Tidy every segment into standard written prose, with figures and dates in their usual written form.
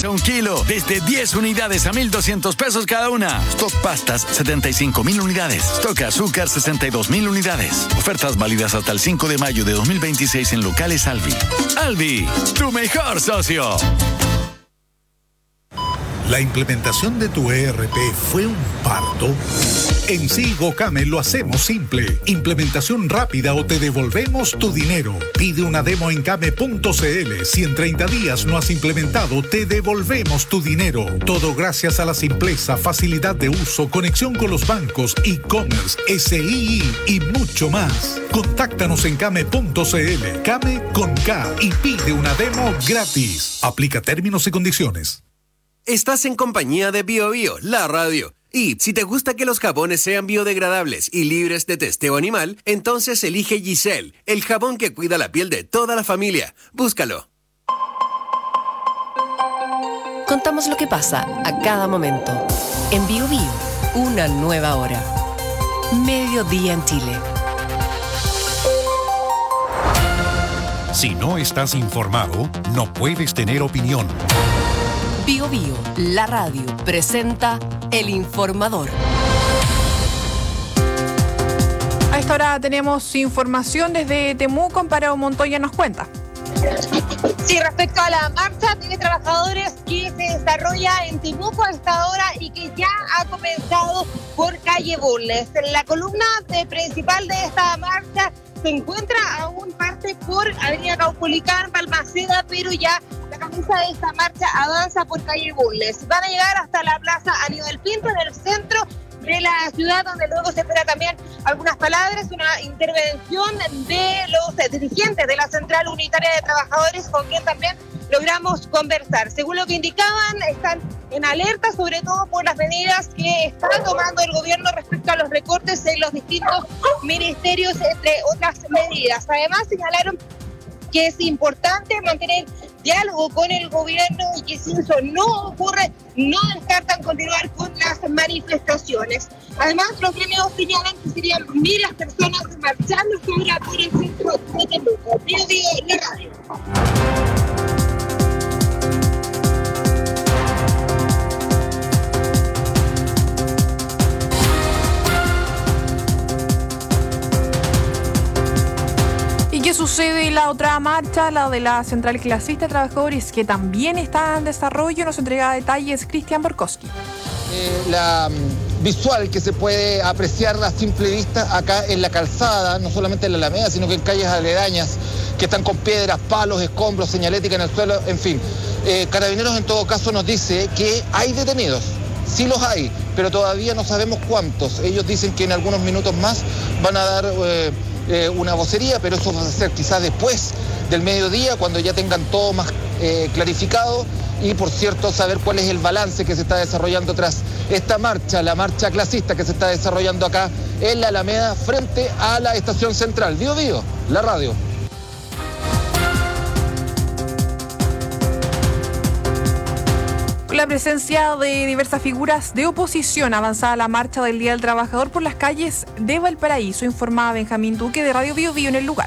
Un kilo, desde 10 unidades a 1,200 pesos cada una. Stock pastas, 75,000 unidades. Stock azúcar, 62,000 unidades. Ofertas válidas hasta el 5 de mayo de 2026 en locales Alvi. Alvi, tu mejor socio. ¿La implementación de tu ERP fue un parto? En Sigocame lo hacemos simple. Implementación rápida o te devolvemos tu dinero. Pide una demo en game.cl. Si en 30 días no has implementado, te devolvemos tu dinero. Todo gracias a la simpleza, facilidad de uso, conexión con los bancos, e-commerce, SII y mucho más. Contáctanos en game.cl. Game con K y pide una demo gratis. Aplica términos y condiciones. Estás en compañía de BioBio, la radio. Y si te gusta que los jabones sean biodegradables y libres de testeo animal, entonces elige Giselle, el jabón que cuida la piel de toda la familia. Búscalo. Contamos lo que pasa a cada momento. En BioBio, una nueva hora. Mediodía en Chile. Si no estás informado, no puedes tener opinión. BioBio, la radio, presenta El Informador. A esta hora tenemos información desde Temuco. Amparo Montoya nos cuenta. Sí, respecto a la marcha de trabajadores que se desarrolla en Temuco a esta hora y que ya ha comenzado por calle Bulnes. La columna principal de esta marcha se encuentra aún parte por Avenida Caupolicán, Balmaceda, pero ya la cabeza de esta marcha avanza por calle Bulnes. Van a llegar hasta la plaza Aníbal Pinto en el centro de la ciudad, donde luego se espera también algunas palabras, una intervención de los dirigentes de la Central Unitaria de Trabajadores, con quien también logramos conversar. Según lo que indicaban, están en alerta, sobre todo por las medidas que está tomando el gobierno respecto a los recortes en los distintos ministerios, entre otras medidas. Además, señalaron que es importante mantener diálogo con el gobierno y que si eso no ocurre, no descartan continuar con las manifestaciones. Además, los gremios señalan que serían miles de personas marchando ahora por el centro de Temuco. BioBio, la radio. ¿Qué sucede en la otra marcha, la de la Central Clasista de Trabajadores, que también está en desarrollo? Nos entrega detalles Cristian Borkowski. La visual que se puede apreciar a simple vista acá en la calzada, no solamente en la Alameda, sino que en calles aledañas que están con piedras, palos, escombros, señalética en el suelo, en fin. Carabineros en todo caso nos dice que hay detenidos. Sí los hay, pero todavía no sabemos cuántos. Ellos dicen que en algunos minutos más van a dar una vocería, pero eso va a ser quizás después del mediodía, cuando ya tengan todo más clarificado y, por cierto, saber cuál es el balance que se está desarrollando tras esta marcha, la marcha clasista que se está desarrollando acá en la Alameda frente a la estación central. BioBio, la radio. Con la presencia de diversas figuras de oposición, avanzada la marcha del Día del Trabajador por las calles de Valparaíso, informaba Benjamín Duque de Radio BioBio en el lugar.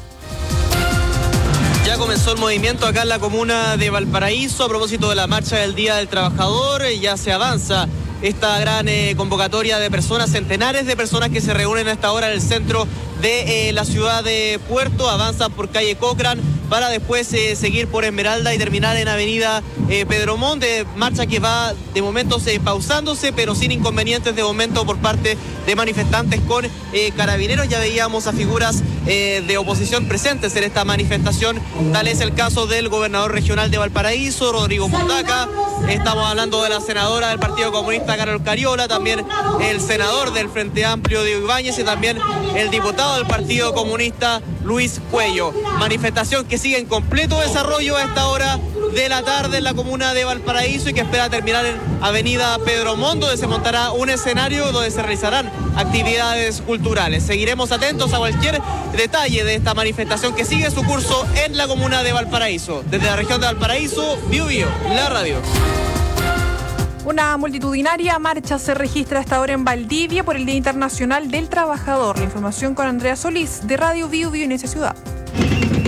Ya comenzó el movimiento acá en la comuna de Valparaíso a propósito de la marcha del Día del Trabajador. Ya se avanza esta gran convocatoria de personas, centenares de personas que se reúnen a esta hora en el centro de la ciudad de Puerto. Avanzan por calle Cochrane para después seguir por Esmeralda y terminar en avenida Pedro Montt. Marcha que va de momento pausándose, pero sin inconvenientes de momento por parte de manifestantes con carabineros. Ya veíamos a figuras de oposición presentes en esta manifestación. Tal es el caso del gobernador regional de Valparaíso, Rodrigo Mundaca. Estamos hablando de la senadora del Partido Comunista, Carol Cariola, también el senador del Frente Amplio, Diego Ibáñez, y también el diputado del Partido Comunista, Luis Cuello. Manifestación que sigue en completo desarrollo a esta hora de la tarde en la comuna de Valparaíso y que espera terminar en avenida Pedro Montt, donde se montará un escenario donde se realizarán actividades culturales. Seguiremos atentos a cualquier detalle de esta manifestación que sigue su curso en la comuna de Valparaíso. Desde la región de Valparaíso, BioBio, la radio. Una multitudinaria marcha se registra hasta ahora en Valdivia por el Día Internacional del Trabajador. La información con Andrea Solís de Radio BioBio en esa ciudad.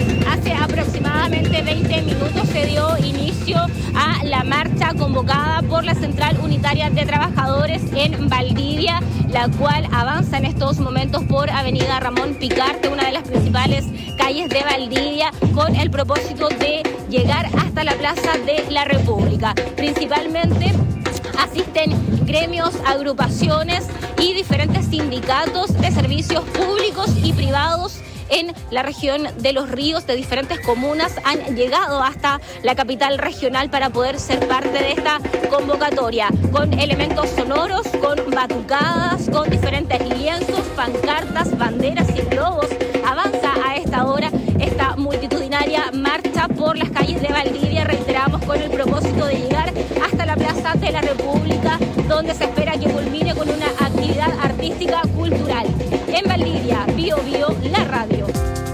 hace aproximadamente 20 minutos se dio inicio a la marcha convocada por la Central Unitaria de Trabajadores en Valdivia, la cual avanza en estos momentos por Avenida Ramón Picarte, una de las principales calles de Valdivia, con el propósito de llegar hasta la Plaza de la República. Principalmente asisten gremios, agrupaciones y diferentes sindicatos de servicios públicos y privados en la región de Los Ríos. De diferentes comunas han llegado hasta la capital regional para poder ser parte de esta convocatoria, con elementos sonoros, con batucadas, con diferentes lienzos, pancartas, banderas y globos. Avanza a esta hora esta multitudinaria marcha por las calles de Valdivia, reiteramos, con el propósito de llegar hasta la Plaza de la República, donde se espera que culmine con una actividad artística cultural. En Valdivia, Bío Bío, la radio.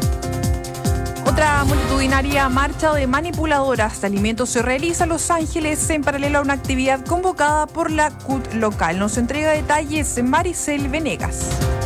Otra multitudinaria marcha de manipuladoras de alimentos se realiza en Los Ángeles en paralelo a una actividad convocada por la CUT local. Nos entrega detalles Maricel Venegas.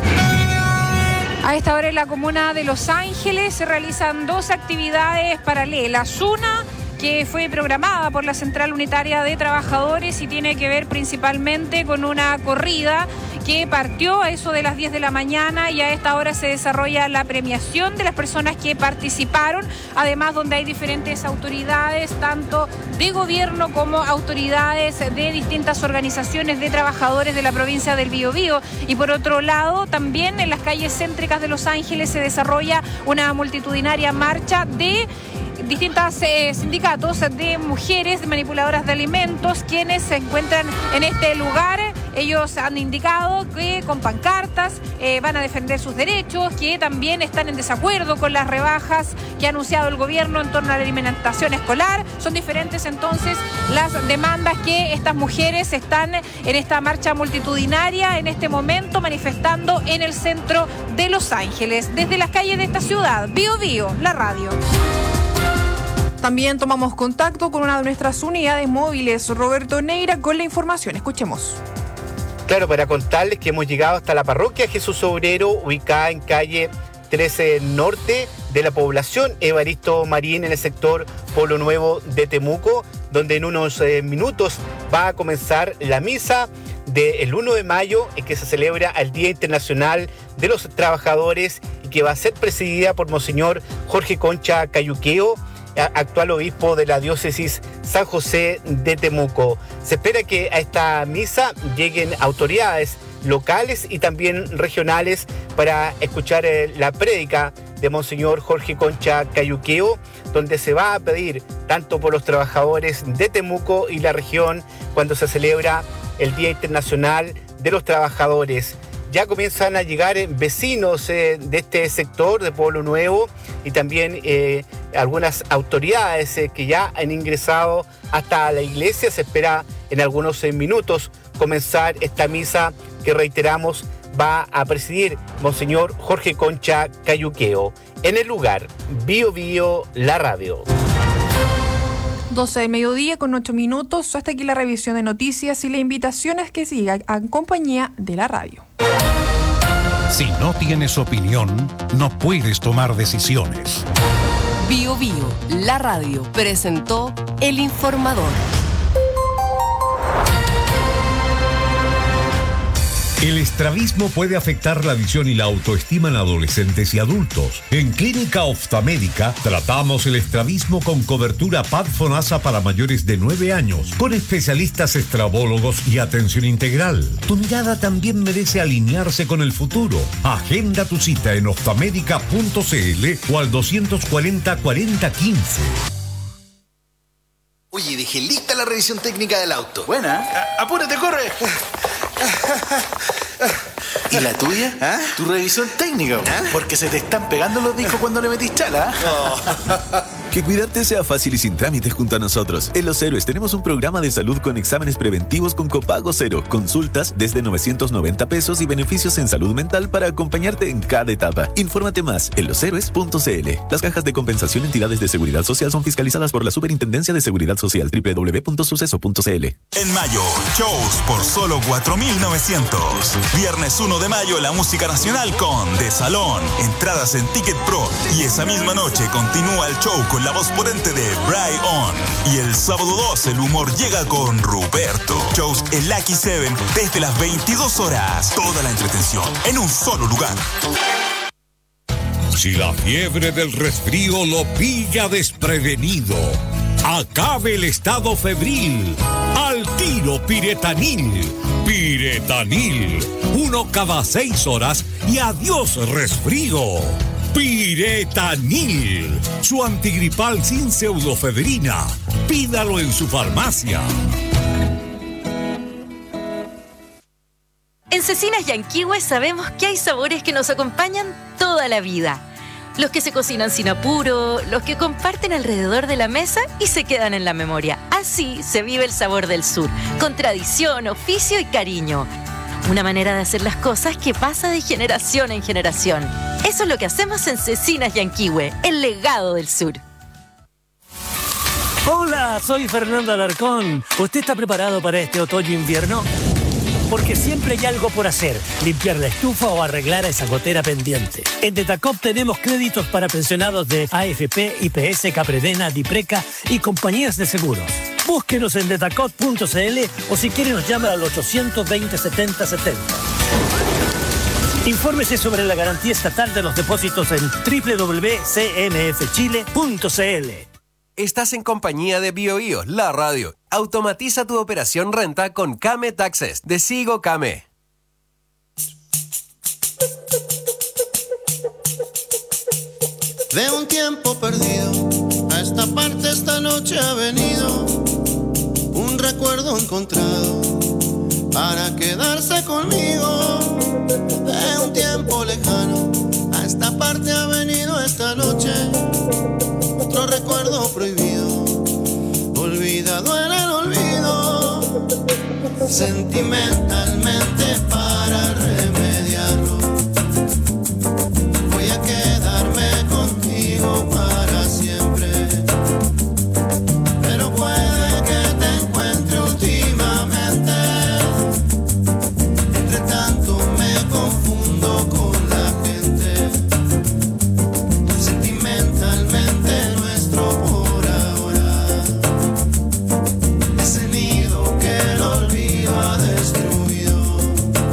A esta hora en la comuna de Los Ángeles se realizan dos actividades paralelas. Una que fue programada por la Central Unitaria de Trabajadores y tiene que ver principalmente con una corrida que partió a eso de las 10 de la mañana, y a esta hora se desarrolla la premiación de las personas que participaron, además donde hay diferentes autoridades, tanto de gobierno como autoridades de distintas organizaciones de trabajadores de la provincia del Biobío. Y por otro lado, también en las calles céntricas de Los Ángeles se desarrolla una multitudinaria marcha de distintos sindicatos de mujeres manipuladoras de alimentos, quienes se encuentran en este lugar. Ellos han indicado que con pancartas van a defender sus derechos, que también están en desacuerdo con las rebajas que ha anunciado el gobierno en torno a la alimentación escolar. Son diferentes entonces las demandas que estas mujeres están en esta marcha multitudinaria en este momento manifestando en el centro de Los Ángeles. Desde las calles de esta ciudad, Bío Bío, la radio. También tomamos contacto con una de nuestras unidades móviles, Roberto Neira, con la información. Escuchemos. Claro, para contarles que hemos llegado hasta la parroquia Jesús Obrero, ubicada en calle 13 Norte de la población Evaristo Marín, en el sector Pueblo Nuevo de Temuco, donde en unos minutos va a comenzar la misa del 1 de mayo, en que se celebra el Día Internacional de los Trabajadores y que va a ser presidida por Monseñor Jorge Concha Cayuqueo, actual obispo de la diócesis San José de Temuco. Se espera que a esta misa lleguen autoridades locales y también regionales para escuchar la prédica de Monseñor Jorge Concha Cayuqueo, donde se va a pedir tanto por los trabajadores de Temuco y la región cuando se celebra el Día Internacional de los Trabajadores. Ya comienzan a llegar vecinos de este sector de Pueblo Nuevo y también algunas autoridades que ya han ingresado hasta la iglesia. Se espera en algunos minutos comenzar esta misa que, reiteramos, va a presidir Monseñor Jorge Concha Cayuqueo. En el lugar, Bío Bío, la radio. 12 del mediodía con 8 minutos. Hasta aquí la revisión de noticias y la invitación es que siga en compañía de la radio. Si no tienes opinión, no puedes tomar decisiones. Bío Bío, la radio, presentó El Informador. El estrabismo puede afectar la visión y la autoestima en adolescentes y adultos. En Clínica Oftalmédica tratamos el estrabismo con cobertura PAD-FONASA para mayores de 9 años, con especialistas estrabólogos y atención integral. Tu mirada también merece alinearse con el futuro. Agenda tu cita en oftalmedica.cl o al 240-4015. Oye, dejé lista la revisión técnica del auto. Buena. Apúrate, corre. ¿Y la tuya? ¿Ah? Tu revisión técnica. ¿Ah? Porque se te están pegando los discos cuando le metís chala. Oh. Que cuidarte sea fácil y sin trámites junto a nosotros. En Los Héroes tenemos un programa de salud con exámenes preventivos con copago cero, consultas desde 990 pesos y beneficios en salud mental para acompañarte en cada etapa. Infórmate más en loshéroes.cl. Las cajas de compensación entidades de seguridad social son fiscalizadas por la Superintendencia de Seguridad Social. www.suceso.cl. En mayo, shows por solo 4.900. Viernes 1 de mayo, la música nacional con De Salón. Entradas en Ticket Pro. Y esa misma noche continúa el show con la voz potente de Bry On. Y el sábado 2 el humor llega con Ruperto. Shows en Lucky 7 desde las 22 horas. Toda la entretención en un solo lugar. Si la fiebre del resfrío lo pilla desprevenido, acabe el estado febril. Al tiro Piretanil. Piretanil. 1 cada 6 horas y adiós resfrío. Piretanil, su antigripal sin pseudofedrina. Pídalo en su farmacia. En Cecinas Yanquihue sabemos que hay sabores que nos acompañan toda la vida. Los que se cocinan sin apuro, los que comparten alrededor de la mesa y se quedan en la memoria. Así se vive el sabor del sur, con tradición, oficio y cariño. Una manera de hacer las cosas que pasa de generación en generación. Eso es lo que hacemos en Cecinas Yanquihue, el legado del sur. Hola, soy Fernando Alarcón. ¿Usted está preparado para este otoño-invierno? Porque siempre hay algo por hacer, limpiar la estufa o arreglar esa gotera pendiente. En Detacop tenemos créditos para pensionados de AFP, IPS, Capredena, Dipreca y compañías de seguros. Búsquenos en detacop.cl o si quiere nos llama al 820 70 70. Infórmese sobre la garantía estatal de los depósitos en www.cmfchile.cl. Estás en compañía de BioBio, la radio. Automatiza tu operación renta con Kame Taxes de Sigo Kame. De un tiempo perdido, a esta parte esta noche ha venido un recuerdo encontrado para quedarse conmigo. De un tiempo lejano, a esta parte ha venido esta noche otro recuerdo prohibido, olvidado en el olvido, sentimentalmente para remediarlo. Voy a quedarme contigo para siempre, pero puede que te encuentre últimamente. Entre tanto me confundo con la gente, sentimentalmente nuestro por ahora, ese nido que el olvido ha destruido.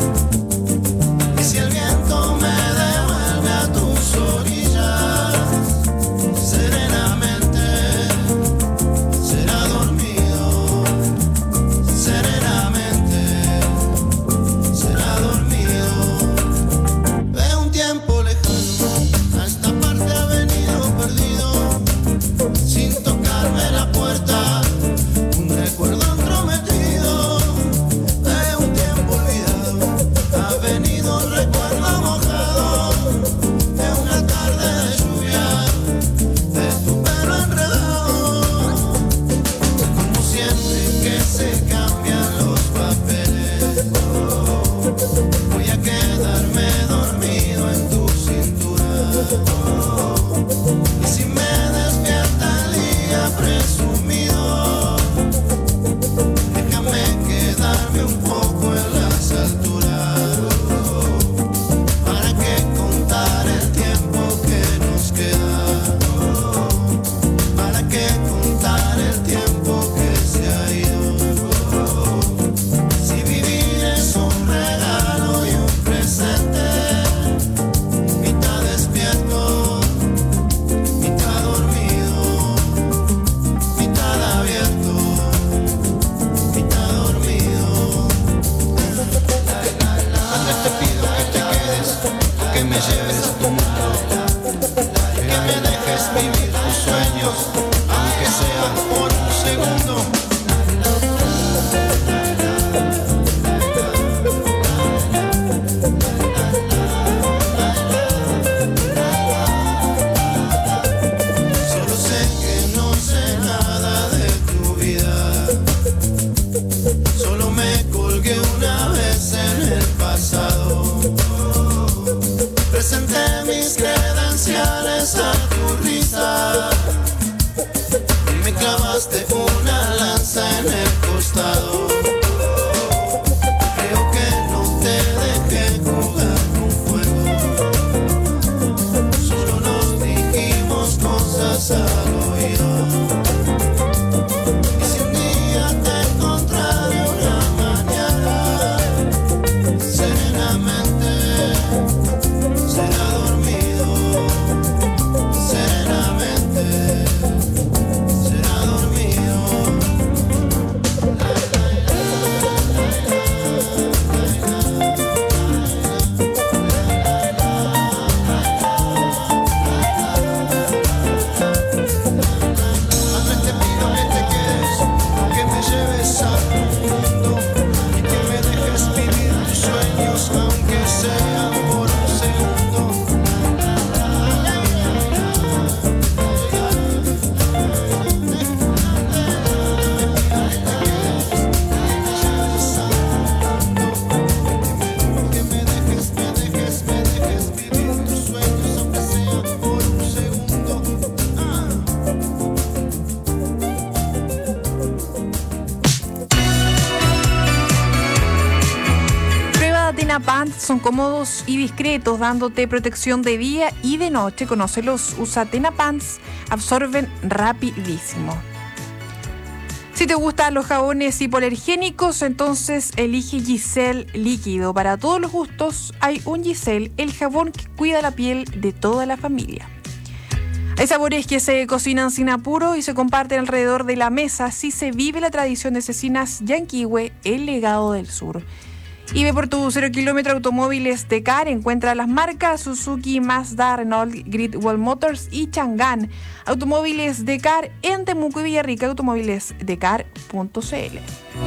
Tena Pants son cómodos y discretos, dándote protección de día y de noche. Conócelos, usa Tena Pants, absorben rapidísimo. Si te gustan los jabones hipoalergénicos, entonces elige Giselle líquido. Para todos los gustos hay un Giselle, el jabón que cuida la piel de toda la familia. Hay sabores que se cocinan sin apuro y se comparten alrededor de la mesa. Así se vive la tradición de Cecinas Yanquihue, el legado del sur. Y ve por tu 0 kilómetro Automóviles Decar. Encuentra las marcas Suzuki, Mazda, Renault, Great Wall Motors y Chang'an. Automóviles Decar en Temuco y Villarrica. Automóvilesdecar.cl.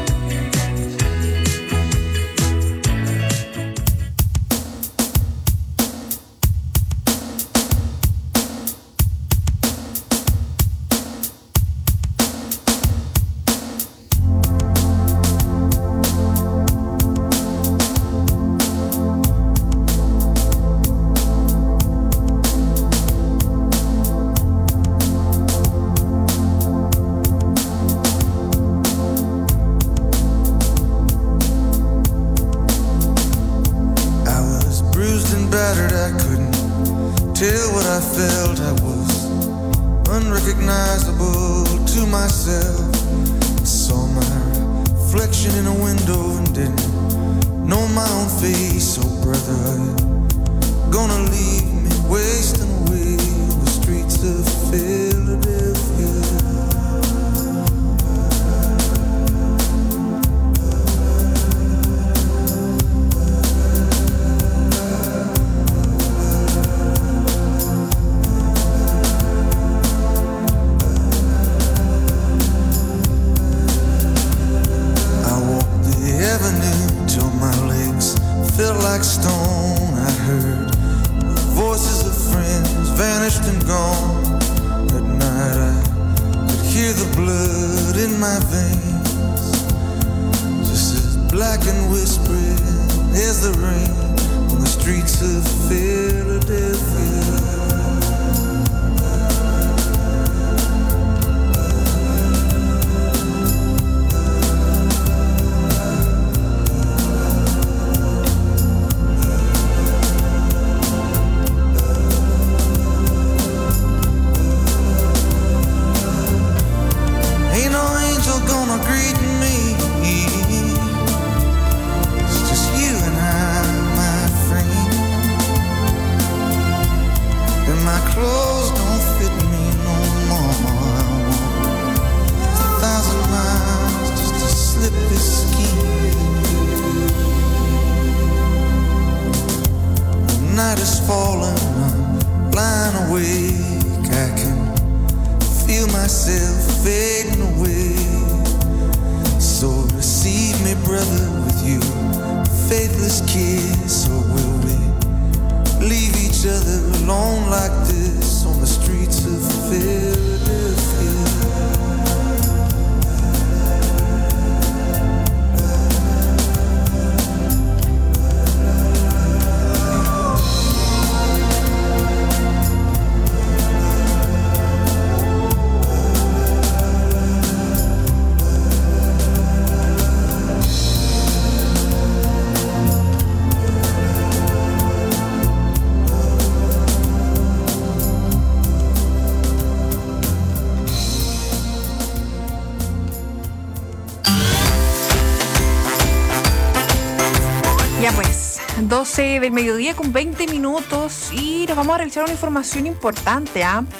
Ya pues, 12 del mediodía con 20 minutos y nos vamos a realizar una información importante,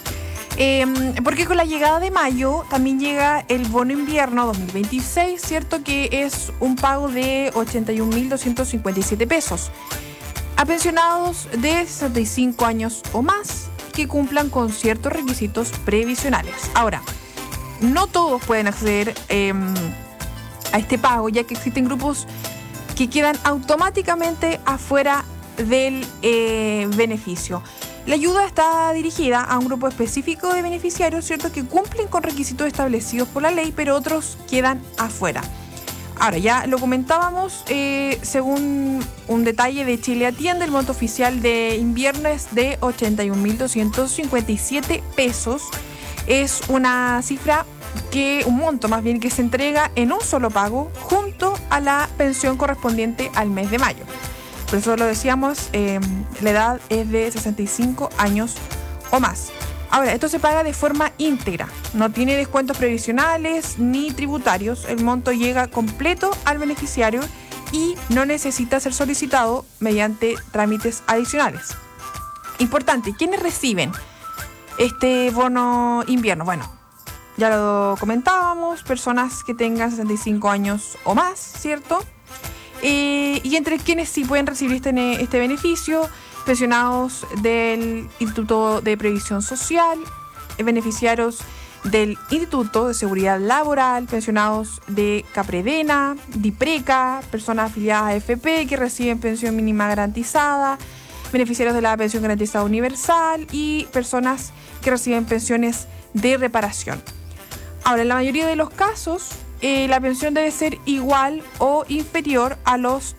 porque con la llegada de mayo también llega el bono invierno 2026, ¿cierto? Que es un pago de 81.257 pesos a pensionados de 65 años o más que cumplan con ciertos requisitos previsionales. Ahora, no todos pueden acceder a este pago, ya que existen grupos que quedan automáticamente afuera del beneficio. La ayuda está dirigida a un grupo específico de beneficiarios, ¿cierto?, que cumplen con requisitos establecidos por la ley, pero otros quedan afuera. Ahora, ya lo comentábamos, según un detalle de Chile Atiende, el monto oficial de invierno es de 81.257 pesos. Es una cifra un monto más bien que se entrega en un solo pago junto a la pensión correspondiente al mes de mayo. Por eso lo decíamos, la edad es de 65 años o más. Ahora, esto se paga de forma íntegra, no tiene descuentos previsionales ni tributarios, el monto llega completo al beneficiario y no necesita ser solicitado mediante trámites adicionales. Importante, ¿quiénes reciben este bono invierno? Bueno, ya lo comentábamos, personas que tengan 65 años o más, ¿cierto? Y entre quienes sí pueden recibir este beneficio, pensionados del Instituto de Previsión Social, beneficiarios del Instituto de Seguridad Laboral, pensionados de Capredena, DIPRECA, personas afiliadas a AFP que reciben pensión mínima garantizada, beneficiarios de la pensión garantizada universal y personas que reciben pensiones de reparación. Ahora, en la mayoría de los casos, la pensión debe ser igual o inferior a los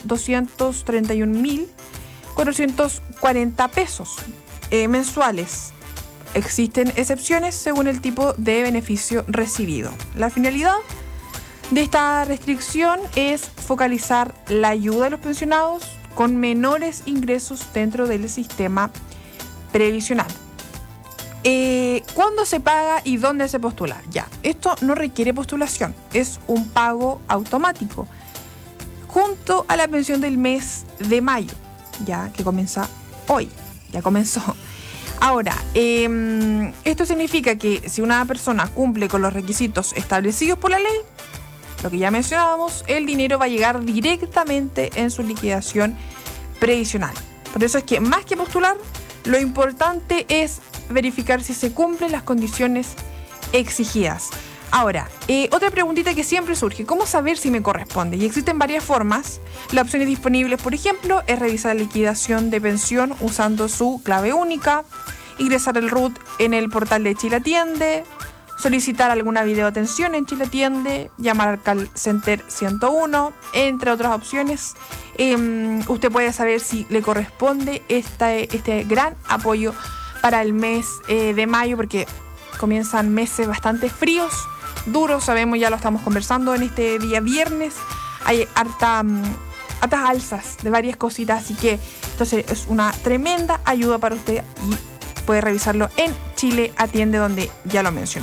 231.440 pesos mensuales. Existen excepciones según el tipo de beneficio recibido. La finalidad de esta restricción es focalizar la ayuda a los pensionados con menores ingresos dentro del sistema previsional. ¿Cuándo se paga y dónde se postula? Ya, esto no requiere postulación, es un pago automático junto a la pensión del mes de mayo, ya que comienza hoy, ya comenzó. Ahora, esto significa que si una persona cumple con los requisitos establecidos por la ley, lo que ya mencionábamos, el dinero va a llegar directamente en su liquidación previsional. Por eso es que más que postular, lo importante es verificar si se cumplen las condiciones exigidas. Ahora, otra preguntita que siempre surge, ¿cómo saber si me corresponde? Y existen varias formas. Las opciones disponibles, por ejemplo, es revisar la liquidación de pensión usando su clave única, ingresar el RUT en el portal de Chile Atiende, solicitar alguna videoatención en Chile Atiende, llamar al call center 101, entre otras opciones. Usted puede saber si le corresponde este gran apoyo para el mes de mayo, porque comienzan meses bastante fríos, duros, sabemos, ya lo estamos conversando en este día viernes. Hay hartas alzas de varias cositas, así que entonces es una tremenda ayuda para usted y puede revisarlo en Chile Atiende, donde ya lo mencioné.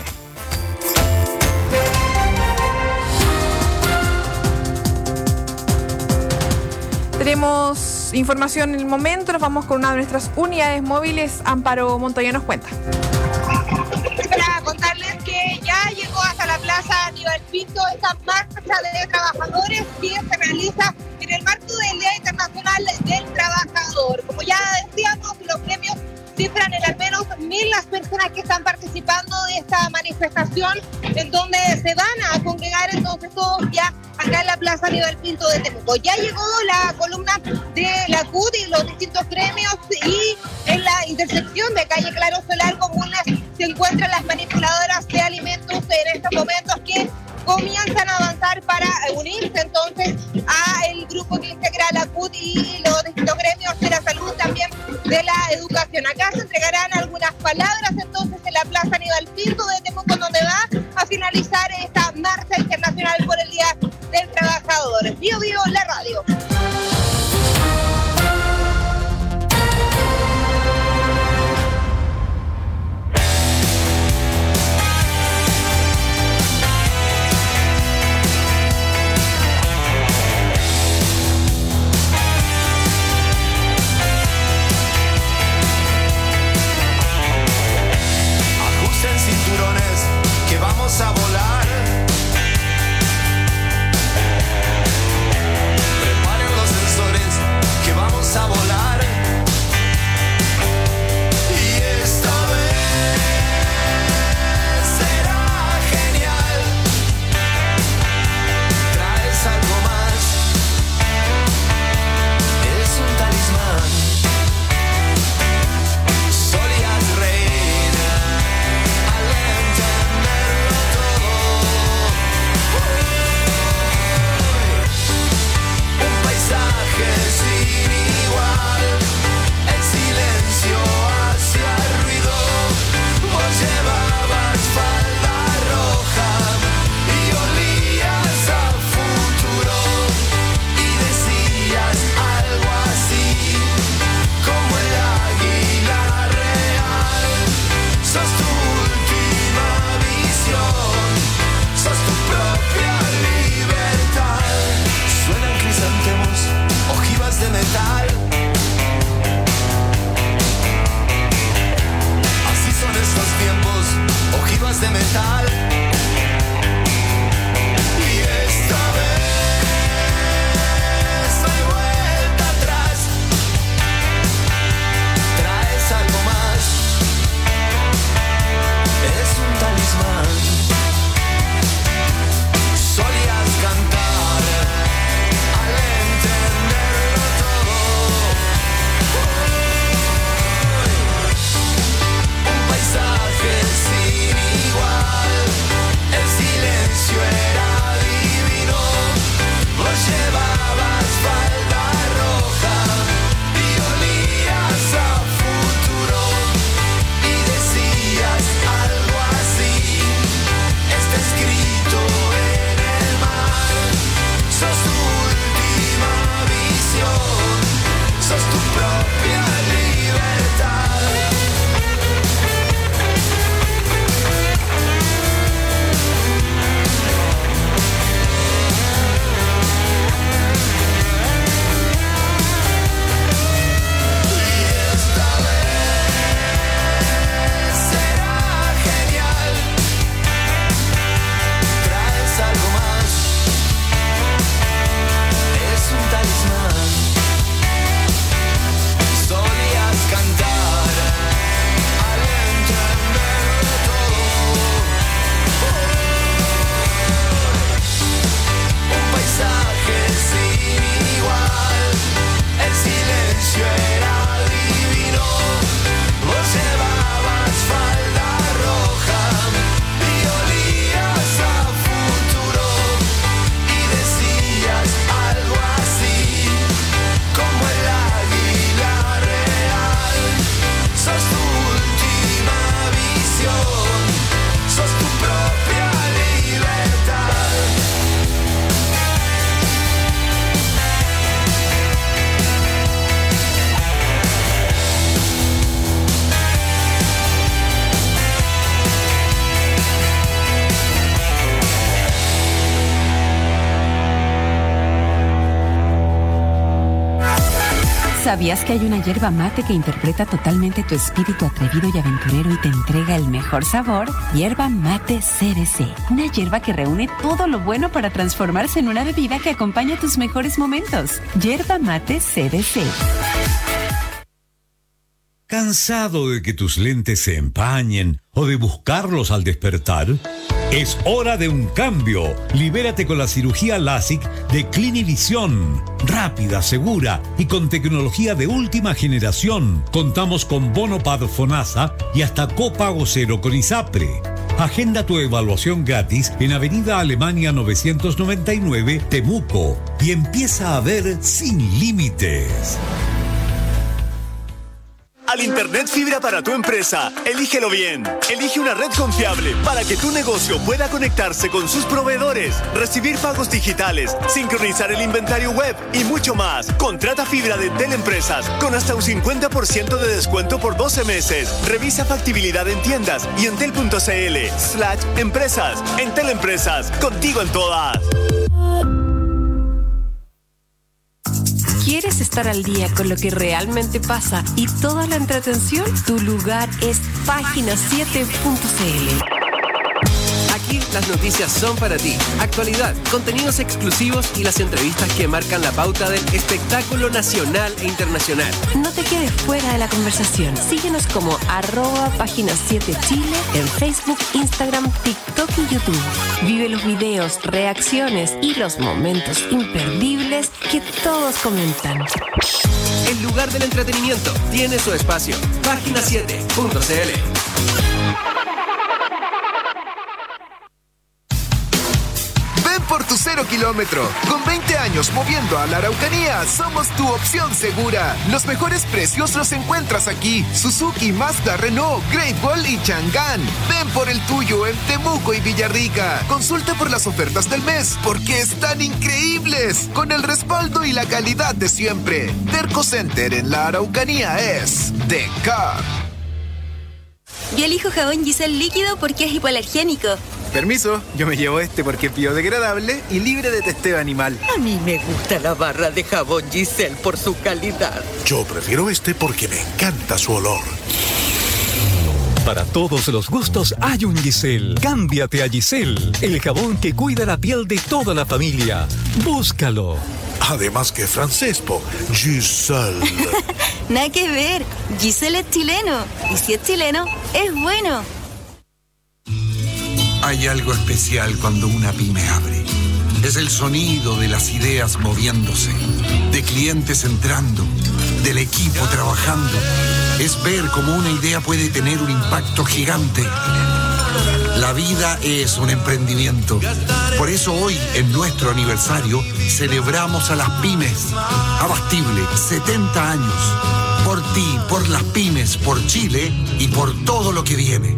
Tenemos información en el momento, nos vamos con una de nuestras unidades móviles. Amparo Montoya nos cuenta. Para contarles que ya llegó hasta la Plaza Aníbal Pinto esta marcha de trabajadores que se realiza en el marco del Día Internacional del Trabajador. Como ya decíamos, los premios cifran en al menos 1.000 las personas que están participando de esta manifestación, en donde se van a congregar entonces todos ya acá en la Plaza Aníbal Pinto de Temuco. Ya llegó la columna de la CUT y los distintos gremios, y en la intersección de calle Claro Solar Comunes se encuentran las manipuladoras de alimentos en estos momentos que comienzan a avanzar para unirse entonces a el grupo que integra la CUT y los distintos gremios de la salud, también de la educación. Acá se entregarán algunas palabras entonces en la Plaza Aníbal Pinto de Temuco, donde va a finalizar esta marcha internacional por el Día del Trabajador. Bio Bio, la radio. ¿Sabías que hay una yerba mate que interpreta totalmente tu espíritu atrevido y aventurero y te entrega el mejor sabor? Yerba mate CBC. Una yerba que reúne todo lo bueno para transformarse en una bebida que acompaña tus mejores momentos. Yerba mate CBC. ¿Cansado de que tus lentes se empañen o de buscarlos al despertar? Es hora de un cambio. Libérate con la cirugía LASIK de Clinivision. Rápida, segura y con tecnología de última generación. Contamos con Bonopad Fonasa y hasta copago cero con ISAPRE. Agenda tu evaluación gratis en Avenida Alemania 999, Temuco, y empieza a ver sin límites. Al Internet fibra para tu empresa, elígelo bien. Elige una red confiable para que tu negocio pueda conectarse con sus proveedores, recibir pagos digitales, sincronizar el inventario web y mucho más. Contrata fibra de Entel Empresas con hasta un 50% de descuento por 12 meses. Revisa factibilidad en tiendas y entel.cl/empresas. Entel Empresas, contigo en todas. ¿Quieres estar al día con lo que realmente pasa y toda la entretención? Tu lugar es Página7.cl. Aquí las noticias son para ti. Actualidad, contenidos exclusivos y las entrevistas que marcan la pauta del espectáculo nacional e internacional. No te quedes fuera de la conversación. Síguenos como @Página7Chile en Facebook, Instagram, TikTok y YouTube. Vive los videos, reacciones y los momentos imperdibles que todos comentan. El lugar del entretenimiento tiene su espacio. Página7.cl. Por tu 0 kilómetro. Con 20 años moviendo a la Araucanía, somos tu opción segura. Los mejores precios los encuentras aquí. Suzuki, Mazda, Renault, Great Wall y Chang'an. Ven por el tuyo en Temuco y Villarrica. Consulta por las ofertas del mes, porque están increíbles. Con el respaldo y la calidad de siempre. Terco Center en la Araucanía es de Car. Yo elijo jabón Giselle líquido porque es hipoalergénico. Permiso, yo me llevo este porque es biodegradable y libre de testeo animal. A mí me gusta la barra de jabón Giselle por su calidad. Yo prefiero este porque me encanta su olor. Para todos los gustos hay un Giselle. Cámbiate a Giselle, el jabón que cuida la piel de toda la familia. Búscalo. Además que francés, Giselle. Nada que ver, Giselle es chileno. Y si es chileno, es bueno. Hay algo especial cuando una pyme abre. Es el sonido de las ideas moviéndose, de clientes entrando, del equipo trabajando. Es ver cómo una idea puede tener un impacto gigante. La vida es un emprendimiento. Por eso hoy, en nuestro aniversario, celebramos a las pymes. Abastible, 70 años. Por ti, por las pymes, por Chile y por todo lo que viene.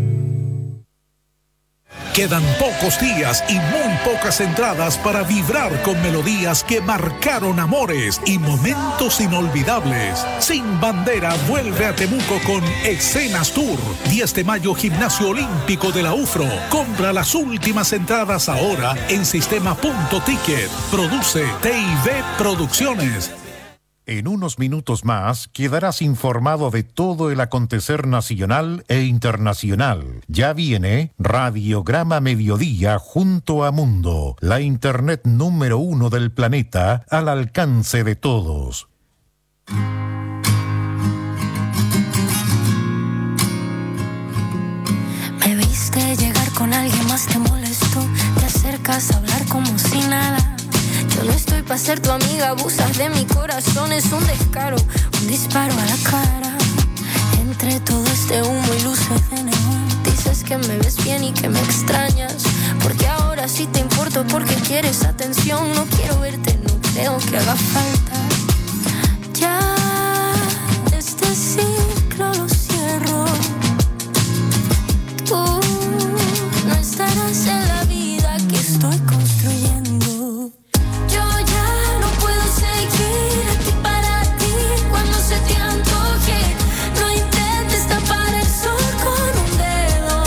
Quedan pocos días y muy pocas entradas para vibrar con melodías que marcaron amores y momentos inolvidables. Sin Bandera vuelve a Temuco con Escenas Tour. 10 de mayo, Gimnasio Olímpico de la UFRO. Compra las últimas entradas ahora en sistema.ticket. Produce TIV Producciones. En unos minutos más quedarás informado de todo el acontecer nacional e internacional. Ya viene Radiograma Mediodía junto a Mundo, la internet número 1 del planeta al alcance de todos. Me viste llegar con alguien más, te molestó, te acercas a hablar como si nada. Yo no estoy para ser tu amiga, abusas de mi corazón, es un descaro, un disparo a la cara. Entre todo este humo y luces de neón, dices que me ves bien y que me extrañas, porque ahora sí te importo, porque quieres atención. No quiero verte, no creo que haga falta. Ya este ciclo lo cierro. Tú no estarás en la vida que estoy construyendo. Te antoje, no intentes tapar el sol con un dedo.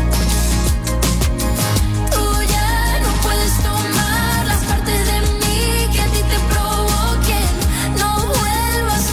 Tú ya no puedes tomar las partes de mí que a ti te provoquen. No vuelvas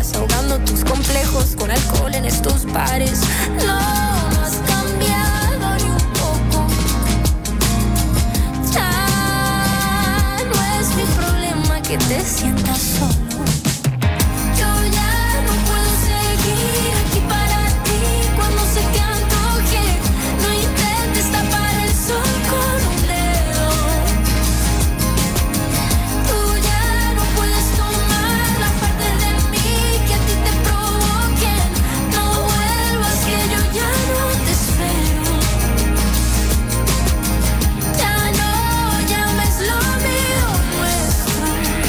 días ahogando tus complejos con alcohol en estos bares. No has cambiado ni un poco. Ya no es mi problema que te sientas solo. Yo ya no puedo seguir aquí para ti cuando se te antoje. No intentes tapar el sol con un dedo. Tú ya no puedes tomar la parte de mí que a ti te provoquen. No vuelvas que yo ya no te espero. Ya no llames lo mío nuestro.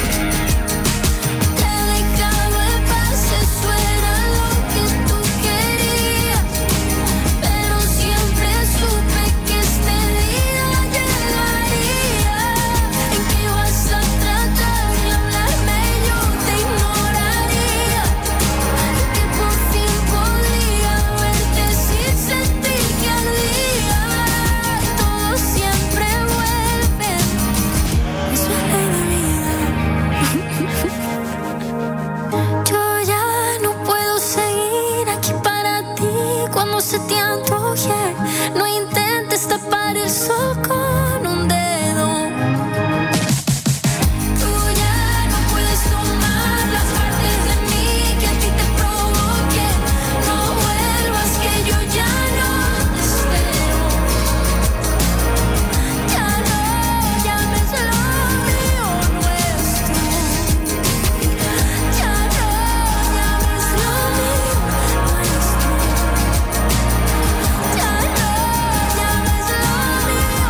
Te he dejado en paz, eso era lo que tú querías. Pero siempre supe que este día llegaría en que ibas a tratar de hablarme, yo te ignoraría. Que por fin podría verte sin sentir que ardía. Todo siempre vuelve, es la ley de vida. Yo ya no puedo seguir aquí para ti cuando se te antoje. No intentes tapar el sol con un dedo. Tú ya no puedes tomar las partes de mí que a ti te provoquen. No vuelvas que yo ya no te espero. Ya no llames lo mío nuestro. Ya no llames lo mío nuestro. Ya no llames lo mío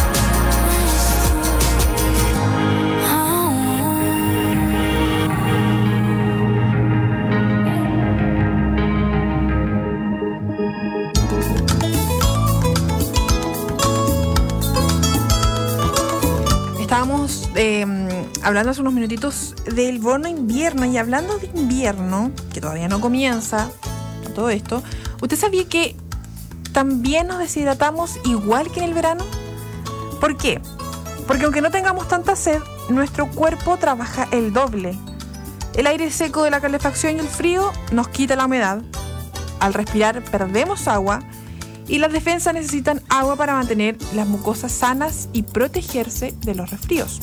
Estábamos hablando hace unos minutitos del bono invierno, y hablando de invierno, que todavía no comienza todo esto, ¿usted sabía que también nos deshidratamos igual que en el verano? ¿Por qué? Porque aunque no tengamos tanta sed, nuestro cuerpo trabaja el doble. El aire seco de la calefacción y el frío nos quita la humedad. Al respirar perdemos agua, y las defensas necesitan agua para mantener las mucosas sanas y protegerse de los resfríos.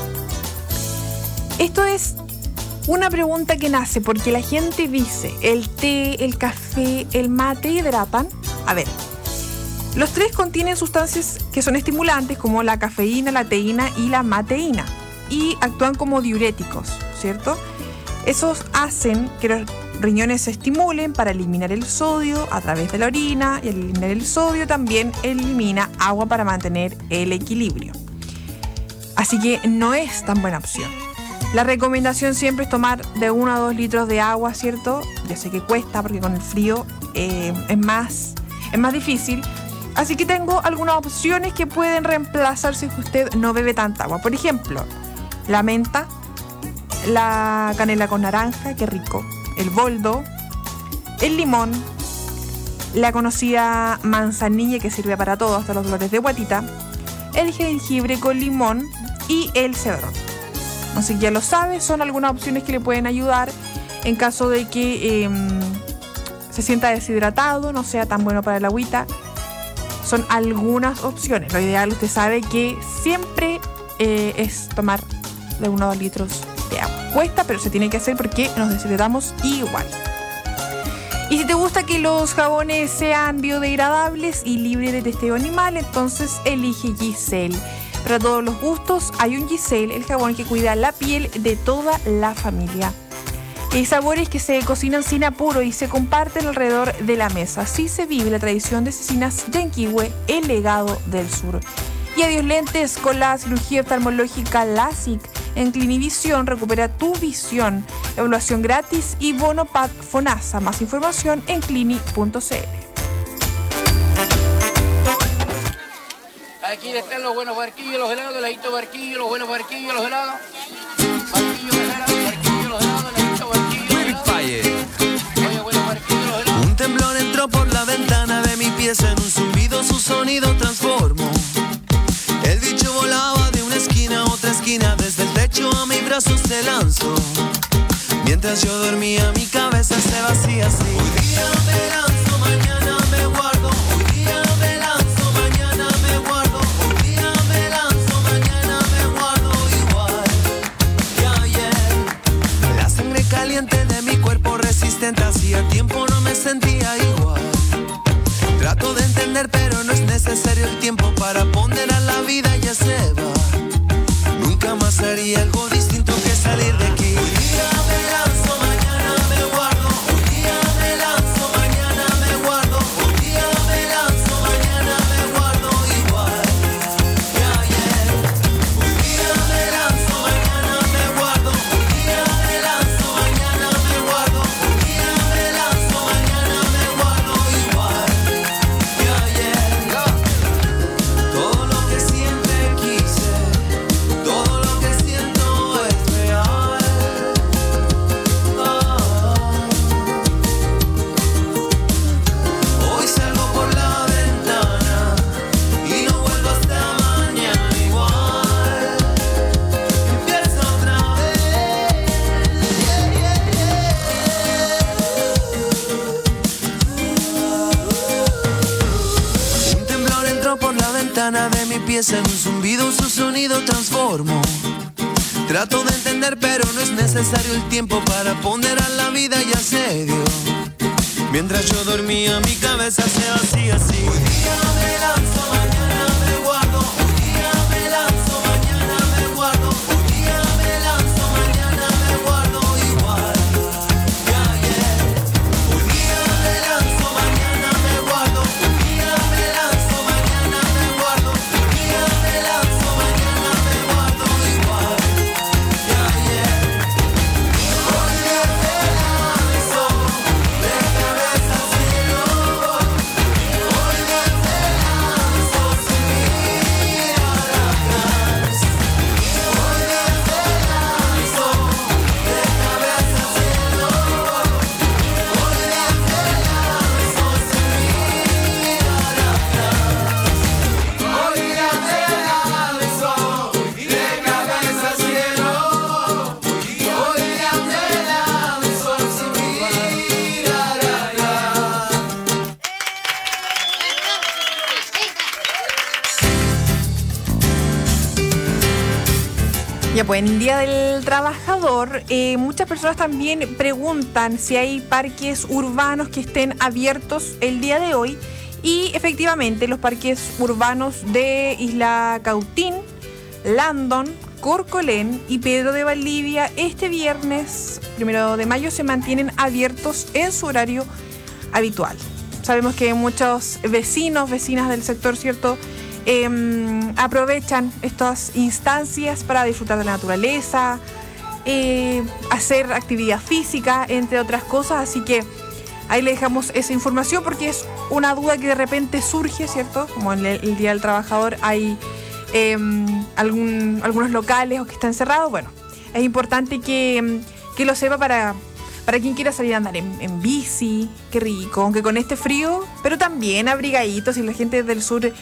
Esto es una pregunta que nace porque la gente dice: ¿el té, el café, el mate hidratan? A ver, los tres contienen sustancias que son estimulantes, como la cafeína, la teína y la mateína, y actúan como diuréticos, ¿cierto? Esos hacen que los riñones se estimulen para eliminar el sodio a través de la orina, y al eliminar el sodio también elimina agua para mantener el equilibrio. Así que no es tan buena opción. La recomendación siempre es tomar de 1 a 2 litros de agua, ¿cierto? Ya sé que cuesta porque con el frío es más difícil. Así que tengo algunas opciones que pueden reemplazar si usted no bebe tanta agua. Por ejemplo, la menta, la canela con naranja, qué rico, el boldo, el limón, la conocida manzanilla que sirve para todo, hasta los dolores de guatita, el jengibre con limón y el cedrón. Así que ya lo sabe, son algunas opciones que le pueden ayudar en caso de que se sienta deshidratado, no sea tan bueno para el agüita. Son algunas opciones. Lo ideal, usted sabe que siempre es tomar de 1 a 2 litros de agua. Cuesta, pero se tiene que hacer porque nos deshidratamos igual. Y si te gusta que los jabones sean biodegradables y libres de testeo animal, entonces elige Giselle. Para todos los gustos hay un Giselle, el jabón que cuida la piel de toda la familia. Hay sabores que se cocinan sin apuro y se comparten alrededor de la mesa. Así se vive la tradición de Cecinas Yanquihue, el legado del sur. Y adiós lentes, con la cirugía oftalmológica LASIK en Clinivision recupera tu visión. Evaluación gratis y bono pack FONASA. Más información en clini.cl. Aquí están los buenos barquillos, los helados, heladito barquillo, los buenos barquillos, los helados. Barquillo, helado, barquillo, los helados, heladito barquillo, los helados. Oye, buenos barquillos, los helados. Un temblor entró por la ventana de mi pieza, en un zumbido su sonido transformó. El bicho volaba de una esquina a otra esquina, desde el techo a mis brazos se lanzó. Mientras Mientras yo dormía mi cabeza se vacía así. Hoy día me lanzo, mañana me guardo. Hoy día me lanzo, mañana me guardo. Hoy día me lanzo, mañana me guardo igual que ayer. La sangre caliente de mi cuerpo resistente, hacía tiempo no me sentía igual. Trato de entender pero no es necesario el tiempo para ponderar la vida, ya se va. Nunca más haría algo distinto que salir de aquí. Hoy día me lanzo, mañana me guardo. Hoy día me lanzo, mañana me guardo. Hoy día me lanzo, mañana me guardo igual que ayer. Hoy día me lanzo, mañana me guardo. Hoy día me lanzo, mañana me guardo. Hoy día me lanzo, mañana me guardo igual que ayer. Todo lo que siempre quise, todo lo que siento es real. Hoy salgo por la ventana y no vuelvo hasta mañana igual. Empiezo otra vez. Un temblor entró por la ventana de mi pieza, en un zumbido su sonido transformó. Trato de entender pero no es necesario el tiempo para ponderar la vida, ya se dio. Mientras yo dormía mi cabeza se vacía así. Hoy día me lanzo, mañana me guardo. Hoy día me lanzo, mañana me guardo. Hoy día me lanzo, mañana me guardo igual que ayer. Hoy día me lanzo, mañana me guardo. Hoy día me lanzo, mañana me guardo. Hoy día me lanzo, mañana me guardo igual que ayer. Hoy día me lanzo de cabeza al cielo. Hoy día me lanzo sin mirar atrás. Hoy día me lanzo de cabeza al cielo. Hoy día me lanzo sin mirar atrás. Hoy día me lanzo de cabeza al cielo. Hoy día me lanzo sin mirar atrás. Ya pues, en Día del Trabajador, muchas personas también preguntan si hay parques urbanos que estén abiertos el día de hoy. Y efectivamente, los parques urbanos de Isla Cautín, Landon, Corcolén y Pedro de Valdivia este viernes 1 de mayo se mantienen abiertos en su horario habitual. Sabemos que muchos vecinos, vecinas del sector, ¿cierto?, aprovechan estas instancias para disfrutar de la naturaleza, hacer actividad física, entre otras cosas. Así que ahí le dejamos esa información porque es una duda que de repente surge, ¿cierto? Como en el Día del Trabajador hay algunos locales o que están cerrados. Bueno, es importante que lo sepa para quien quiera salir a andar en bici. Qué rico, aunque con este frío, pero también abrigaditos, y la gente del sur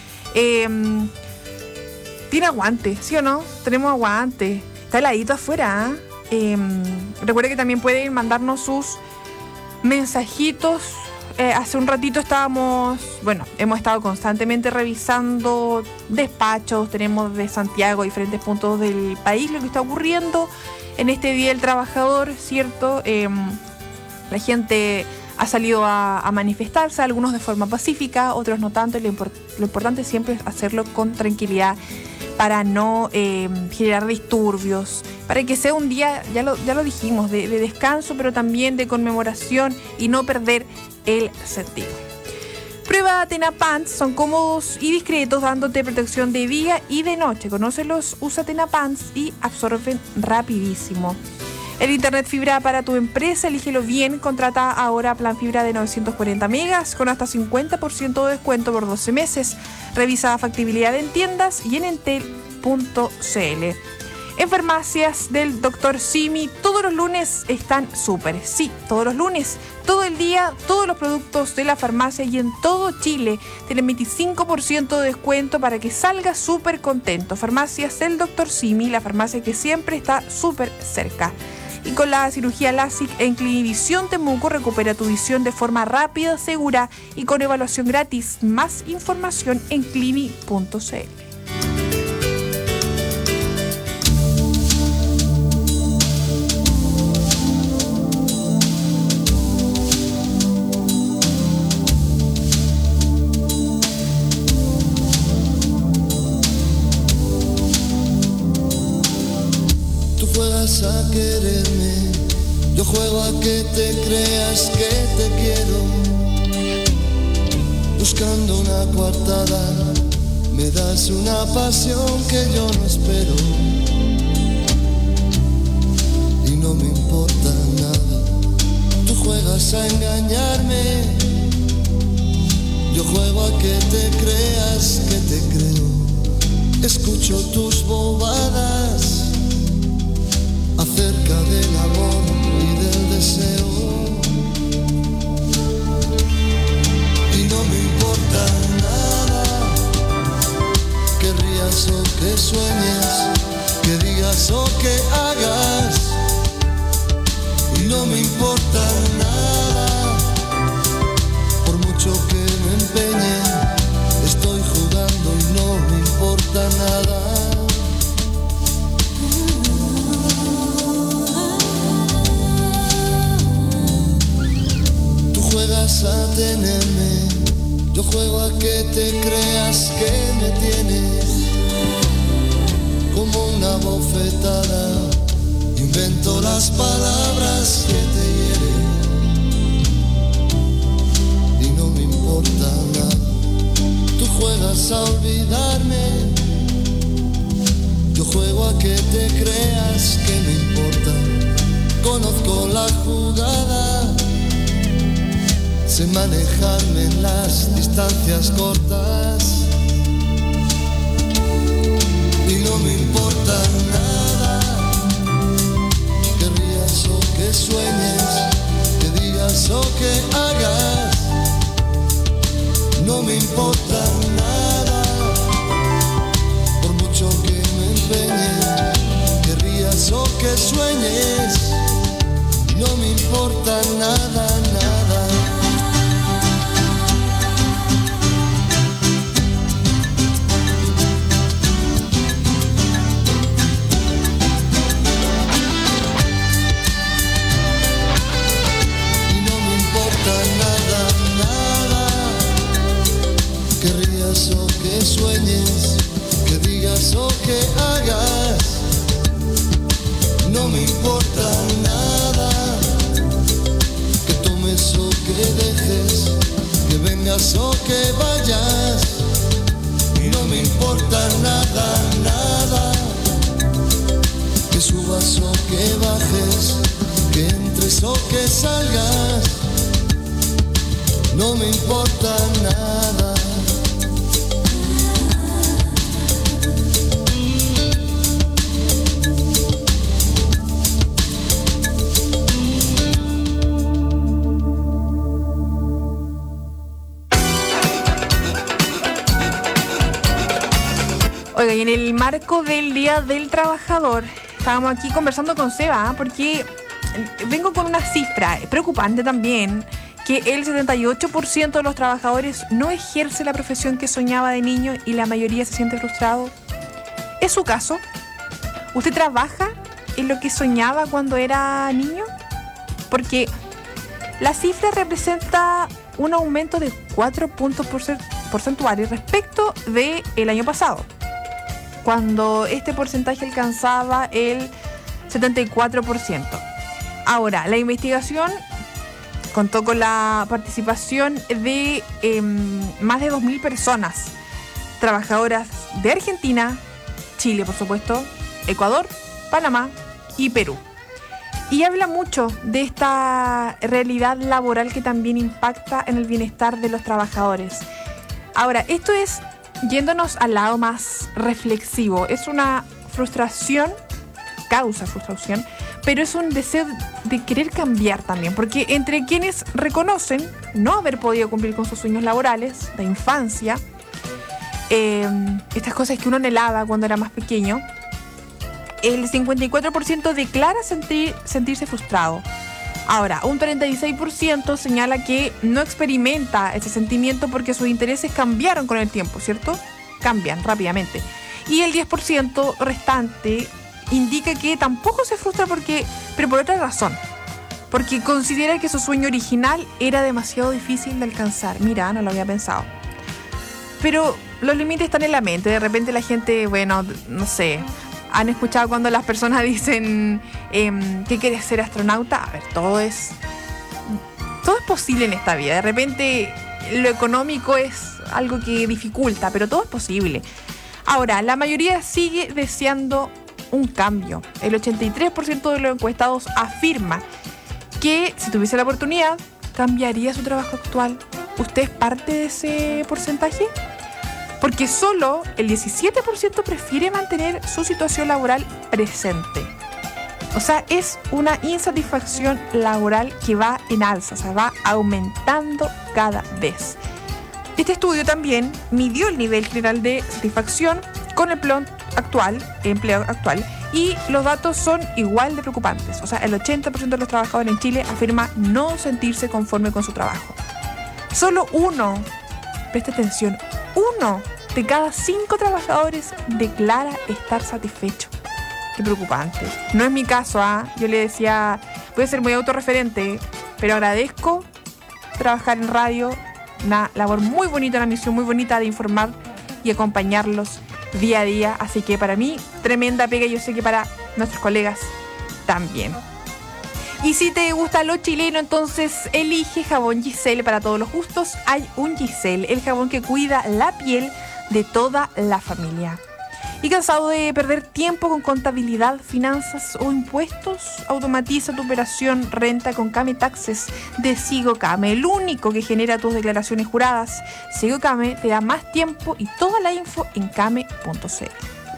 tiene aguante, ¿sí o no? Tenemos aguante, está heladito afuera, ¿eh? Recuerde que también pueden mandarnos sus mensajitos. Hace un ratito hemos estado constantemente revisando despachos, tenemos de Santiago, diferentes puntos del país, lo que está ocurriendo en este Día del Trabajador, ¿cierto? La gente ha salido a manifestarse, algunos de forma pacífica, otros no tanto. Lo importante siempre es hacerlo con tranquilidad para no generar disturbios, para que sea un día, ya lo dijimos, de descanso, pero también de conmemoración y no perder el sentido. Prueba Tenapants, son cómodos y discretos, dándote protección de día y de noche. Conócelos, usa Tenapants y absorben rapidísimo. El internet fibra para tu empresa, elígelo bien. Contrata ahora plan fibra de 940 megas con hasta 50% de descuento por 12 meses. Revisa factibilidad en tiendas y en entel.cl. En farmacias del Dr. Simi, todos los lunes están súper. Sí, todos los lunes, todo el día, todos los productos de la farmacia y en todo Chile tienen 25% de descuento para que salgas súper contento. Farmacias del Dr. Simi, la farmacia que siempre está súper cerca. Y con la cirugía LASIK en Clinivisión Temuco recupera tu visión de forma rápida, segura y con evaluación gratis. Más información en clini.cl. A quererme, yo juego a que te creas que te quiero. Buscando una coartada, me das una pasión que yo no espero. Y no me importa nada, tú juegas a engañarme. Yo juego a que te creas que te creo. Escucho tus bobadas acerca del amor y del deseo. Y no me importa nada que rías o que sueñes, que digas o que hagas. Y no me importa nada, por mucho que me empeñe, estoy jugando y no me importa nada. Juegas a tenerme, yo juego a que te creas que me tienes. Como una bofetada, invento las palabras que te hieren. Y no me importa nada, tú juegas a olvidarme. Yo juego a que te creas que me importa. Conozco la jugada, sé manejarme en las distancias cortas. Y no me importa nada que rías o que sueñes, que digas o que hagas. No me importa nada, por mucho que me empeñe, que rías o que sueñes. No me importa nada, nada. O que sueñes, que digas o que hagas. No me importa nada, que tomes o que dejes, que vengas o que vayas. No me importa nada, nada, que subas o que bajes, que entres o que salgas. No me importa nada. Oiga, y en el marco del Día del Trabajador, estábamos aquí conversando con Seba, porque vengo con una cifra preocupante también, que el 78% de los trabajadores no ejerce la profesión que soñaba de niño y la mayoría se siente frustrado. ¿Es su caso? ¿Usted trabaja en lo que soñaba cuando era niño? Porque la cifra representa un aumento de 4 puntos porcentuales respecto del año pasado, cuando este porcentaje alcanzaba el 74%. Ahora, la investigación contó con la participación de más de 2.000 personas, trabajadoras de Argentina, Chile, por supuesto, Ecuador, Panamá y Perú. Y habla mucho de esta realidad laboral que también impacta en el bienestar de los trabajadores. Ahora, esto es yéndonos al lado más reflexivo. Es una frustración, causa frustración, pero es un deseo de querer cambiar también, porque entre quienes reconocen no haber podido cumplir con sus sueños laborales de infancia, estas cosas que uno anhelaba cuando era más pequeño, el 54% declara sentirse frustrado. Ahora, un 36% señala que no experimenta ese sentimiento porque sus intereses cambiaron con el tiempo, ¿cierto? Cambian rápidamente. Y el 10% restante indica que tampoco se frustra pero por otra razón. Porque considera que su sueño original era demasiado difícil de alcanzar. Mira, no lo había pensado. Pero los límites están en la mente. De repente la gente, bueno, no sé, han escuchado cuando las personas dicen que quieres ser astronauta. A ver, todo es posible en esta vida. De repente lo económico es algo que dificulta, pero todo es posible. Ahora, la mayoría sigue deseando un cambio. El 83% de los encuestados afirma que si tuviese la oportunidad, cambiaría su trabajo actual. ¿Usted es parte de ese porcentaje? Porque solo el 17% prefiere mantener su situación laboral presente. O sea, es una insatisfacción laboral que va en alza, o sea, va aumentando cada vez. Este estudio también midió el nivel general de satisfacción con el empleo actual, y los datos son igual de preocupantes. O sea, el 80% de los trabajadores en Chile afirma no sentirse conforme con su trabajo. Solo presta atención, 1 de cada 5 trabajadores declara estar satisfecho. Qué preocupante. No es mi caso, Yo le decía, voy a ser muy autorreferente, pero agradezco trabajar en radio, una labor muy bonita, una misión muy bonita de informar y acompañarlos día a día. Así que para mí, tremenda pega, y yo sé que para nuestros colegas también. Y si te gusta lo chileno, entonces elige jabón Giselle. Para todos los gustos hay un Giselle, el jabón que cuida la piel de toda la familia. ¿Y cansado de perder tiempo con contabilidad, finanzas o impuestos? Automatiza tu operación renta con Kame Taxes de Sigocame, el único que genera tus declaraciones juradas. Sigocame te da más tiempo y toda la info en kame.cl.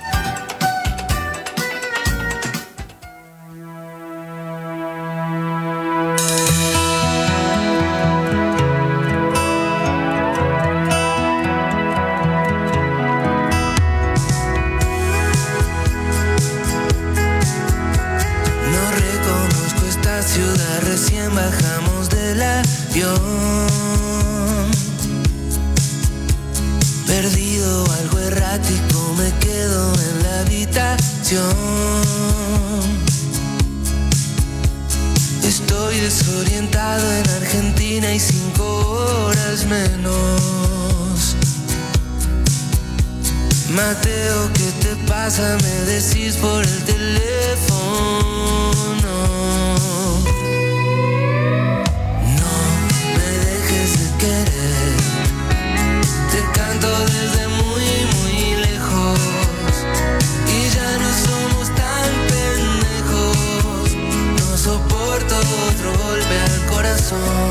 Bajamos del avión, perdido, algo errático, me quedo en la habitación. Estoy desorientado en Argentina y 5 horas menos. Mateo, ¿qué te pasa? Me decís por el teléfono. Te canto desde muy, muy lejos y ya no somos tan pendejos. No soporto otro golpe al corazón.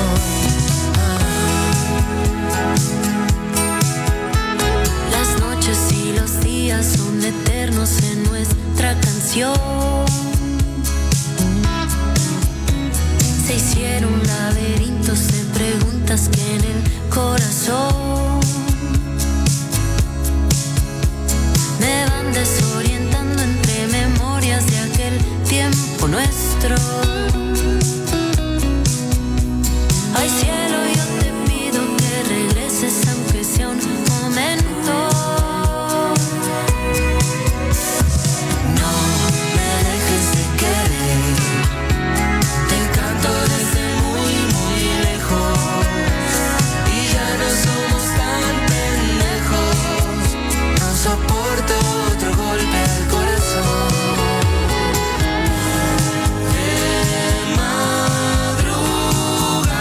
Las noches y los días son eternos en nuestra canción. Se hicieron laberintos de preguntas que en el corazón me van desorientando entre memorias de aquel tiempo nuestro. Ay, cielo, yo te pido que regreses aunque sea un momento. No me dejes de querer. Te canto desde muy, muy lejos y ya no somos tan pendejos. No soporto otro golpe al corazón. De madrugada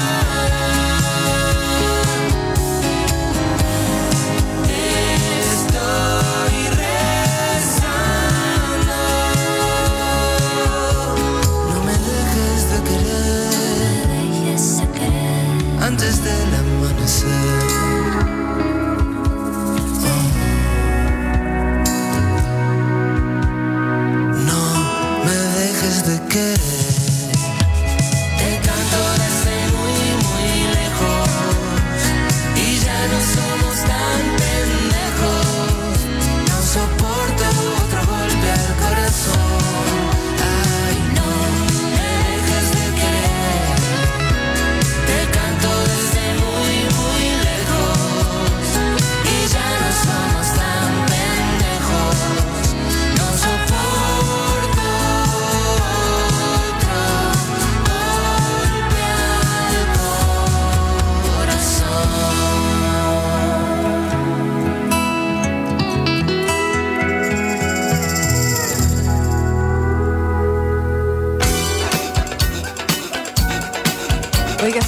estoy rezando. No me dejes de querer antes del amanecer. No me dejes de querer. Te canto desde muy, muy lejos y ya no somos tan pendejos. No soporto otro golpe al corazón.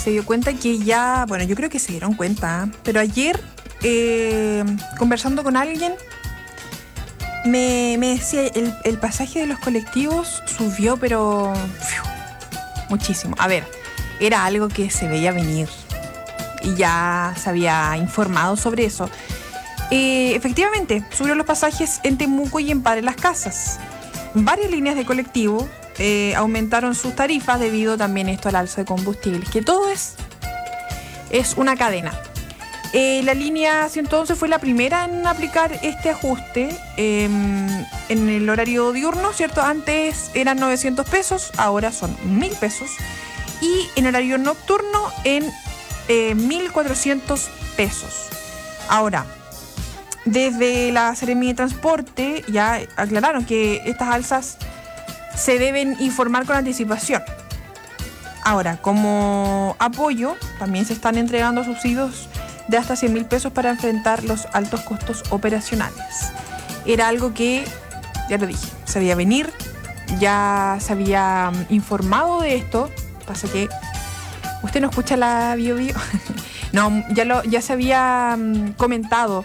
se dio cuenta que ya, bueno, yo creo que se dieron cuenta, pero ayer, conversando con alguien, me decía, el pasaje de los colectivos subió, pero muchísimo. A ver, era algo que se veía venir y ya se había informado sobre eso. Efectivamente, subieron los pasajes en Temuco y en Padre Las Casas. Varias líneas de colectivo aumentaron sus tarifas debido también esto al alza de combustibles, que todo es una cadena. La línea 111 fue la primera en aplicar este ajuste en el horario diurno, ¿cierto? Antes eran 900 pesos, ahora son 1.000 pesos. Y en horario nocturno en 1.400 pesos. Ahora, desde la Seremía de Transporte ya aclararon que estas alzas se deben informar con anticipación. Ahora, como apoyo, también se están entregando subsidios de hasta 100.000 pesos para enfrentar los altos costos operacionales. Era algo que, ya lo dije, se veía venir, ya se había informado de esto. Pasa que usted no escucha la Bio Bio. No, ya se había comentado.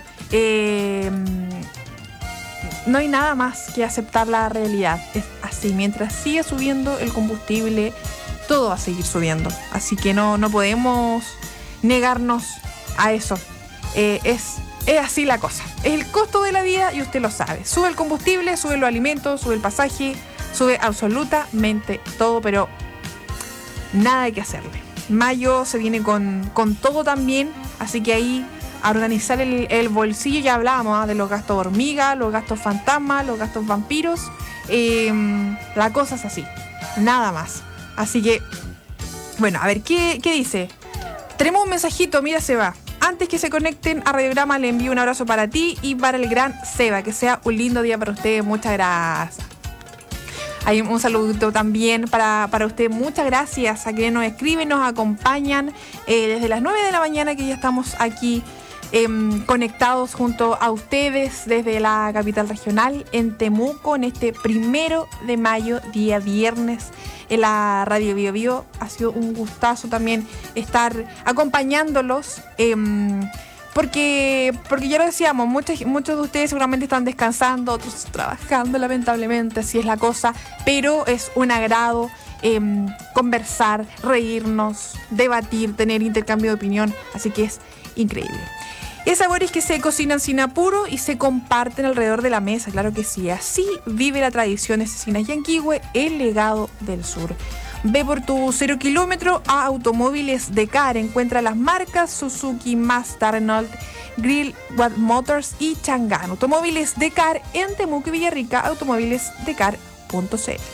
No hay nada más que aceptar la realidad. Es así, mientras siga subiendo el combustible, todo va a seguir subiendo. Así que no podemos negarnos a eso. Es así la cosa. Es el costo de la vida y usted lo sabe. Sube el combustible, sube los alimentos, sube el pasaje, sube absolutamente todo, pero nada hay que hacerle. Mayo se viene con todo también, así que ahí a organizar el bolsillo. Ya hablábamos de los gastos hormiga, los gastos fantasma, los gastos vampiros. La cosa es así, nada más. Así que, bueno, a ver, ¿qué dice? Tenemos un mensajito, mira, Seba. Antes que se conecten a Radiograma, le envío un abrazo para ti y para el gran Seba. Que sea un lindo día para ustedes. Muchas gracias. Hay un saludo también para usted. Muchas gracias a quienes nos escriben, nos acompañan desde las 9 de la mañana, que ya estamos aquí conectados junto a ustedes desde la capital regional en Temuco en este 1 de mayo, día viernes, en la Radio Bio Bio. Ha sido un gustazo también estar acompañándolos. Porque ya lo decíamos, muchos de ustedes seguramente están descansando, otros trabajando, lamentablemente, así es la cosa, pero es un agrado conversar, reírnos, debatir, tener intercambio de opinión, así que es increíble. Es sabores que se cocinan sin apuro y se comparten alrededor de la mesa, claro que sí, así vive la tradición de Cecinas Yanquihue, el legado del sur. Ve por tu 0 kilómetro a Automóviles Decar. Encuentra las marcas Suzuki, Mazda, Renault, Grill, Watt Motors y Chang'an. Automóviles Decar en Temuco y Villarrica. Automóvilesdecar.cl.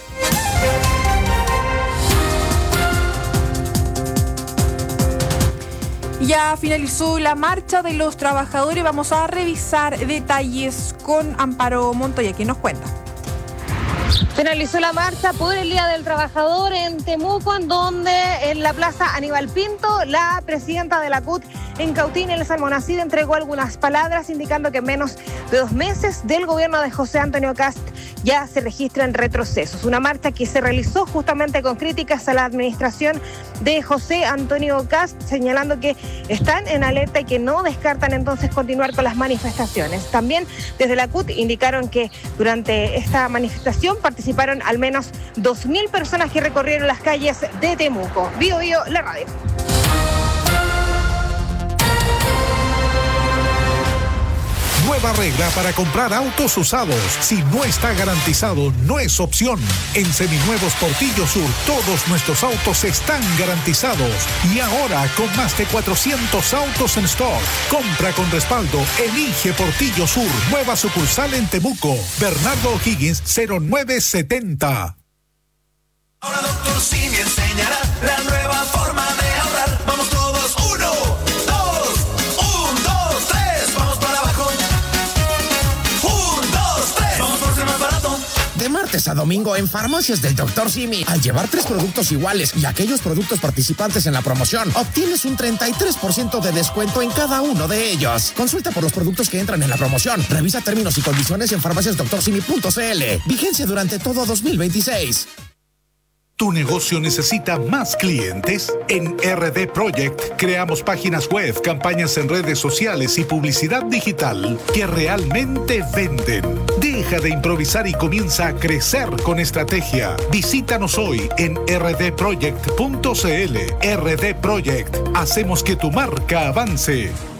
Ya finalizó la marcha de los trabajadores. Vamos a revisar detalles con Amparo Montoya, que nos cuenta. Finalizó la marcha por el Día del Trabajador en Temuco, en donde en la Plaza Aníbal Pinto, la presidenta de la CUT en Cautín, Elsa Almonacid, entregó algunas palabras indicando que en menos de 2 meses del gobierno de José Antonio Kast ya se registran retrocesos. Una marcha que se realizó justamente con críticas a la administración de José Antonio Kast, señalando que están en alerta y que no descartan entonces continuar con las manifestaciones. También desde la CUT indicaron que durante esta manifestación participaron al menos 2.000 personas que recorrieron las calles de Temuco. Bio Bio, la radio. Nueva regla para comprar autos usados. Si no está garantizado, no es opción. En Seminuevos Portillo Sur, todos nuestros autos están garantizados. Y ahora, con más de 400 autos en stock. Compra con respaldo. Elige Portillo Sur. Nueva sucursal en Temuco. Bernardo O'Higgins, 0970. Ahora Doctor Simi enseñará la nueva forma de ahorrar. Vamos todos, 1, 2, 1, 2, 3. Vamos para abajo. 1, 2, 3. Vamos por ser más barato. De martes a domingo en Farmacias del Dr. Simi, al llevar 3 productos iguales y aquellos productos participantes en la promoción, obtienes un 33% de descuento en cada uno de ellos. Consulta por los productos que entran en la promoción. Revisa términos y condiciones en farmaciasdoctorsimi.cl. Vigencia durante todo 2026. ¿Tu negocio necesita más clientes? En RD Project creamos páginas web, campañas en redes sociales y publicidad digital que realmente venden. Deja de improvisar y comienza a crecer con estrategia. Visítanos hoy en rdproject.cl. RD Project. Hacemos que tu marca avance.